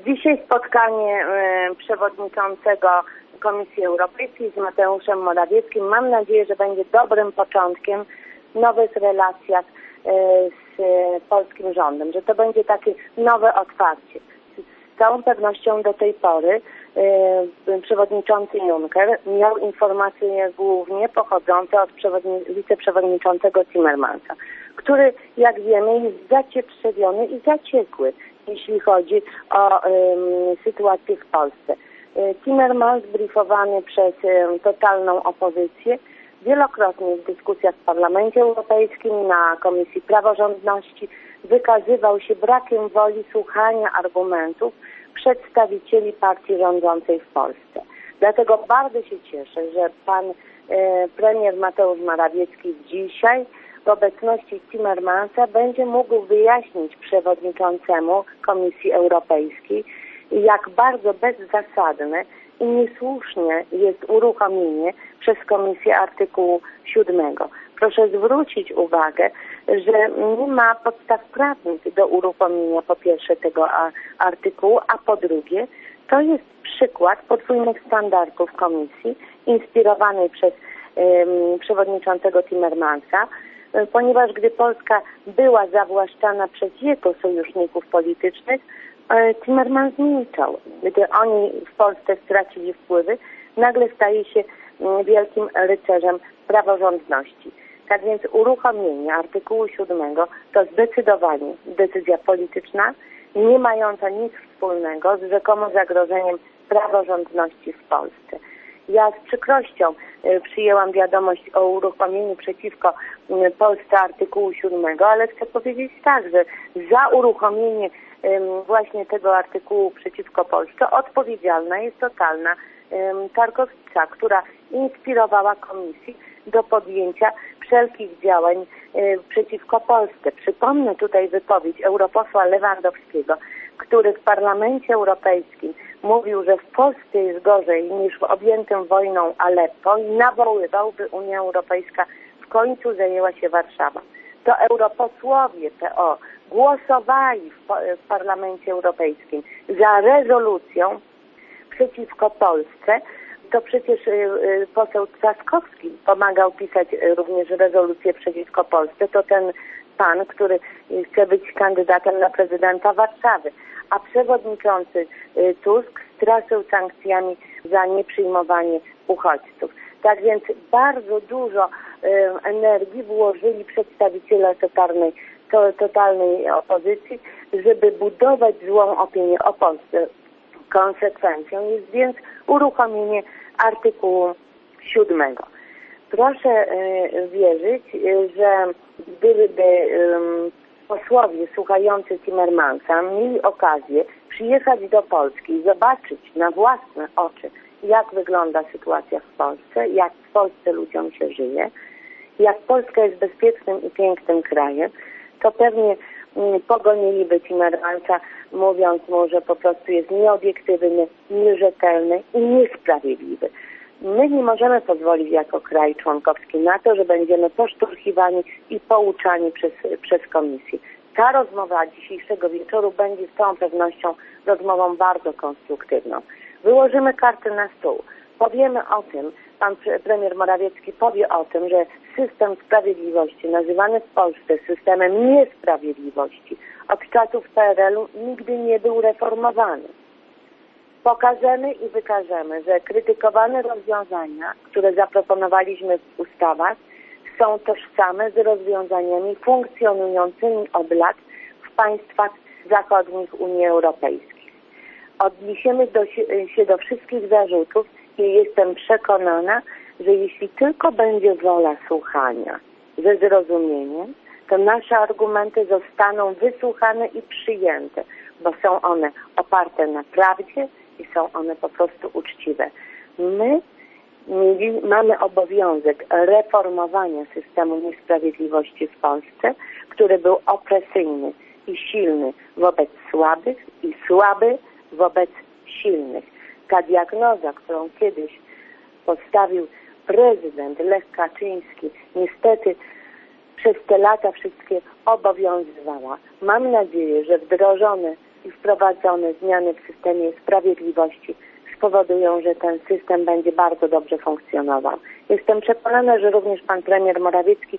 Dzisiaj spotkanie przewodniczącego Komisji Europejskiej z Mateuszem Morawieckim. Mam nadzieję, że będzie dobrym początkiem w nowych relacjach z polskim rządem, że to będzie takie nowe otwarcie. Z całą pewnością do tej pory przewodniczący Juncker miał informacje głównie pochodzące od wiceprzewodniczącego Timmermansa, który, jak wiemy, jest zacietrzewiony i zaciekły, jeśli chodzi o sytuację w Polsce. Timmermans, briefowany przez totalną opozycję, wielokrotnie w dyskusjach w Parlamencie Europejskim, na Komisji Praworządności wykazywał się brakiem woli słuchania argumentów przedstawicieli partii rządzącej w Polsce. Dlatego bardzo się cieszę, że pan premier Mateusz Morawiecki dzisiaj w obecności Timmermansa będzie mógł wyjaśnić przewodniczącemu Komisji Europejskiej, jak bardzo bezzasadne i niesłusznie jest uruchomienie przez Komisję artykułu 7. Proszę zwrócić uwagę, że nie ma podstaw prawnych do uruchomienia po pierwsze tego artykułu, a po drugie to jest przykład podwójnych standardów Komisji inspirowanej przez przewodniczącego Timmermansa, ponieważ gdy Polska była zawłaszczana przez jego sojuszników politycznych, Timmermans milczał. Gdy oni w Polsce stracili wpływy, nagle staje się wielkim rycerzem praworządności. Tak więc uruchomienie artykułu 7 to zdecydowanie decyzja polityczna, nie mająca nic wspólnego z rzekomym zagrożeniem praworządności w Polsce. Ja z przykrością przyjęłam wiadomość o uruchomieniu przeciwko Polsce artykułu 7, ale chcę powiedzieć tak, że za uruchomienie właśnie tego artykułu przeciwko Polsce odpowiedzialna jest totalna Targowicza, która inspirowała Komisji do podjęcia wszelkich działań przeciwko Polsce. Przypomnę tutaj wypowiedź europosła Lewandowskiego, który w Parlamencie Europejskim mówił, że w Polsce jest gorzej niż w objętym wojną Aleppo i nawoływał, by Unia Europejska w końcu zajęła się Warszawą. To europosłowie PO głosowali w Parlamencie Europejskim za rezolucją przeciwko Polsce. To przecież poseł Trzaskowski pomagał pisać również rezolucję przeciwko Polsce. To ten pan, który chce być kandydatem na prezydenta Warszawy. A przewodniczący Tusk straszył sankcjami za nieprzyjmowanie uchodźców. Tak więc bardzo dużo energii włożyli przedstawiciele totalnej opozycji, żeby budować złą opinię o Polsce. Konsekwencją jest więc uruchomienie artykułu 7. Proszę wierzyć, że gdyby posłowie słuchający Timmermansa mieli okazję przyjechać do Polski i zobaczyć na własne oczy, jak wygląda sytuacja w Polsce, jak w Polsce ludziom się żyje, jak Polska jest bezpiecznym i pięknym krajem, to pewnie pogoniliby Timmermansa, mówiąc mu, że po prostu jest nieobiektywny, nierzetelny i niesprawiedliwy. My nie możemy pozwolić jako kraj członkowski na to, że będziemy poszturchiwani i pouczani przez Komisję. Ta rozmowa dzisiejszego wieczoru będzie z całą pewnością rozmową bardzo konstruktywną. Wyłożymy karty na stół. Powiemy o tym, pan premier Morawiecki powie o tym, że system sprawiedliwości nazywany w Polsce systemem niesprawiedliwości od czasów PRL-u nigdy nie był reformowany. Pokażemy i wykażemy, że krytykowane rozwiązania, które zaproponowaliśmy w ustawach, są tożsame z rozwiązaniami funkcjonującymi od lat w państwach zachodnich Unii Europejskiej. Odniesiemy się do wszystkich zarzutów i jestem przekonana, że jeśli tylko będzie wola słuchania ze zrozumieniem, to nasze argumenty zostaną wysłuchane i przyjęte, bo są one oparte na prawdzie i są one po prostu uczciwe. My mamy obowiązek reformowania systemu niesprawiedliwości w Polsce, który był opresyjny i silny wobec słabych i słaby wobec silnych. Ta diagnoza, którą kiedyś postawił prezydent Lech Kaczyński, niestety przez te lata wszystkie obowiązywała. Mam nadzieję, że wdrożone i wprowadzone zmiany w systemie sprawiedliwości spowodują, że ten system będzie bardzo dobrze funkcjonował. Jestem przekonana, że również pan premier Morawiecki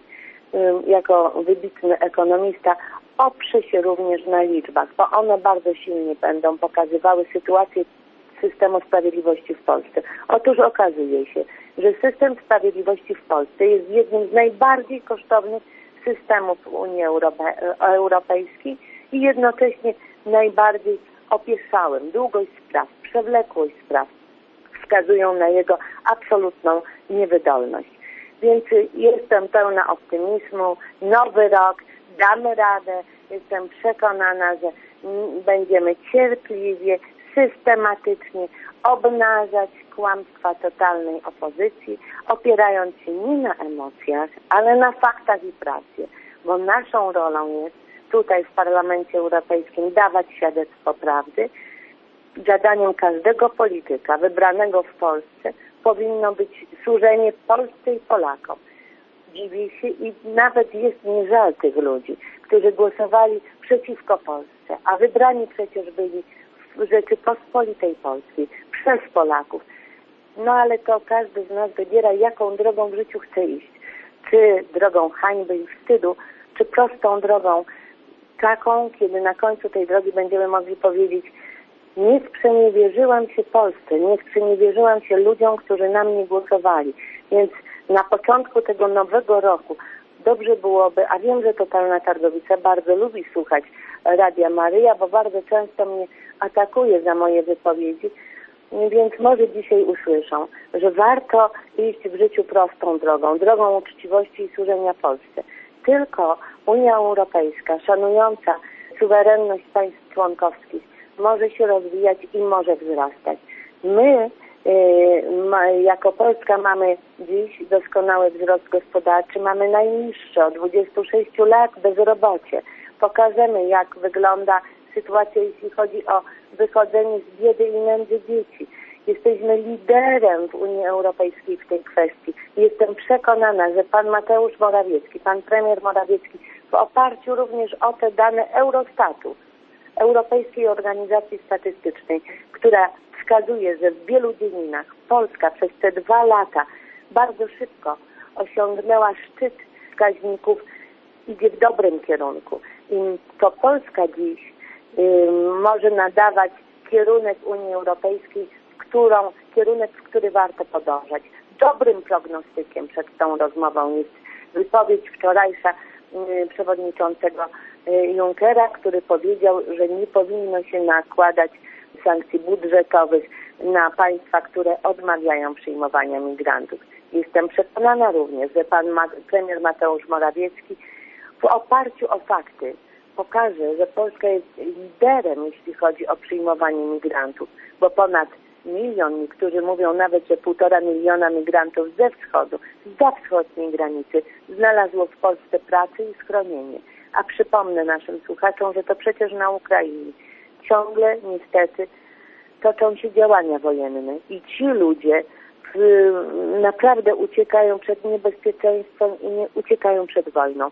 jako wybitny ekonomista oprze się również na liczbach, bo one bardzo silnie będą pokazywały sytuację systemu sprawiedliwości w Polsce. Otóż okazuje się, że system sprawiedliwości w Polsce jest jednym z najbardziej kosztownych systemów w Unii Europejskiej i jednocześnie najbardziej opieszałym. Długość spraw, przewlekłość spraw wskazują na jego absolutną niewydolność. Więc jestem pełna optymizmu. Nowy rok, damy radę. Jestem przekonana, że będziemy cierpliwie, systematycznie obnażać kłamstwa totalnej opozycji, opierając się nie na emocjach, ale na faktach i prawdzie. Bo naszą rolą jest tutaj w Parlamencie Europejskim dawać świadectwo prawdy. Zadaniem każdego polityka wybranego w Polsce powinno być służenie Polsce i Polakom. Dziwię się i nawet jest mi żal tych ludzi, którzy głosowali przeciwko Polsce, a wybrani przecież byli w Rzeczypospolitej Polskiej przez Polaków. No ale to każdy z nas wybiera, jaką drogą w życiu chce iść. Czy drogą hańby i wstydu, czy prostą drogą taką, kiedy na końcu tej drogi będziemy mogli powiedzieć: nie sprzeniewierzyłam się Polsce, nie sprzeniewierzyłam się ludziom, którzy na mnie głosowali. Więc na początku tego nowego roku dobrze byłoby, a wiem, że Totalna Targowica bardzo lubi słuchać Radia Maryja, bo bardzo często mnie atakuje za moje wypowiedzi, więc może dzisiaj usłyszą, że warto iść w życiu prostą drogą, drogą uczciwości i służenia Polsce. Tylko Unia Europejska, szanująca suwerenność państw członkowskich, może się rozwijać i może wzrastać. My jako Polska mamy dziś doskonały wzrost gospodarczy, mamy najniższe od 26 lat bezrobocie. Pokażemy, jak wygląda sytuacja, jeśli chodzi o wychodzenie z biedy i nędzy dzieci. Jesteśmy liderem w Unii Europejskiej w tej kwestii. Jestem przekonana, że pan Mateusz Morawiecki, pan premier Morawiecki w oparciu również o te dane Eurostatu, Europejskiej Organizacji Statystycznej, która wskazuje, że w wielu dziedzinach Polska przez te 2 lata bardzo szybko osiągnęła szczyt wskaźników, idzie w dobrym kierunku. I to Polska dziś może nadawać kierunek Unii Europejskiej, kierunek, w który warto podążać. Dobrym prognostykiem przed tą rozmową jest wypowiedź wczorajsza przewodniczącego Junckera, który powiedział, że nie powinno się nakładać sankcji budżetowych na państwa, które odmawiają przyjmowania migrantów. Jestem przekonana również, że pan premier Mateusz Morawiecki w oparciu o fakty pokaże, że Polska jest liderem, jeśli chodzi o przyjmowanie migrantów, bo ponad 1 milion, niektórzy mówią nawet, że 1,5 miliona migrantów ze wschodu, zza wschodniej granicy znalazło w Polsce pracę i schronienie. A przypomnę naszym słuchaczom, że to przecież na Ukrainie ciągle niestety toczą się działania wojenne i ci ludzie naprawdę uciekają przed niebezpieczeństwem i nie uciekają przed wojną.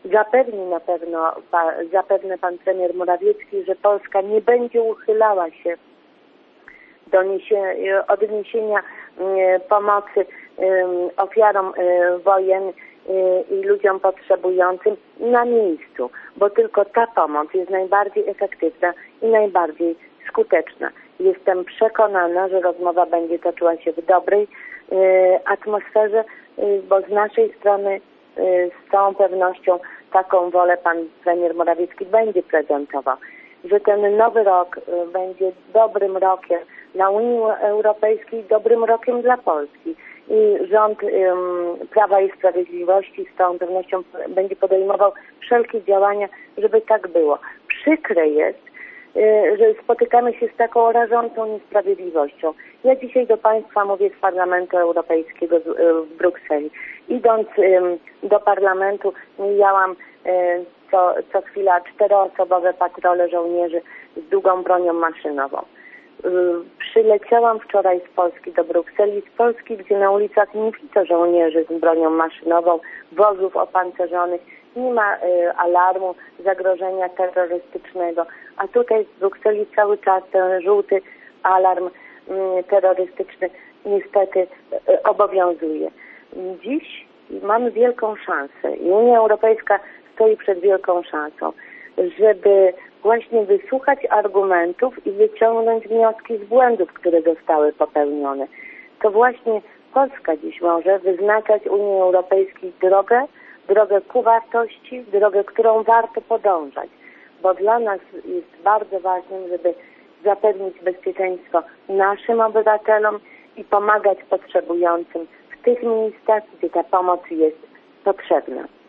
Zapewne pan premier Morawiecki, że Polska nie będzie uchylała się do odniesienia pomocy ofiarom wojen i ludziom potrzebującym na miejscu, bo tylko ta pomoc jest najbardziej efektywna i najbardziej skuteczna. Jestem przekonana, że rozmowa będzie toczyła się w dobrej atmosferze, bo z naszej strony z całą pewnością taką wolę pan premier Morawiecki będzie prezentował, że ten nowy rok będzie dobrym rokiem dla Unii Europejskiej, dobrym rokiem dla Polski. I rząd Prawa i Sprawiedliwości z całą pewnością będzie podejmował wszelkie działania, żeby tak było. Przykre jest, że spotykamy się z taką rażącą niesprawiedliwością. Ja dzisiaj do państwa mówię z Parlamentu Europejskiego w Brukseli. Idąc do parlamentu mijałam co chwila 4-osobowe patrole żołnierzy z długą bronią maszynową. Przyleciałam wczoraj z Polski do Brukseli, z Polski, gdzie na ulicach nie widzę żołnierzy z bronią maszynową, wozów opancerzonych, nie ma alarmu zagrożenia terrorystycznego, a tutaj w Brukseli cały czas ten żółty alarm terrorystyczny niestety obowiązuje. Dziś mamy wielką szansę i Unia Europejska stoi przed wielką szansą, żeby właśnie wysłuchać argumentów i wyciągnąć wnioski z błędów, które zostały popełnione. To właśnie Polska dziś może wyznaczać Unii Europejskiej drogę ku wartości, drogę, którą warto podążać, bo dla nas jest bardzo ważne, żeby zapewnić bezpieczeństwo naszym obywatelom i pomagać potrzebującym w tych miejscach, gdzie ta pomoc jest potrzebna.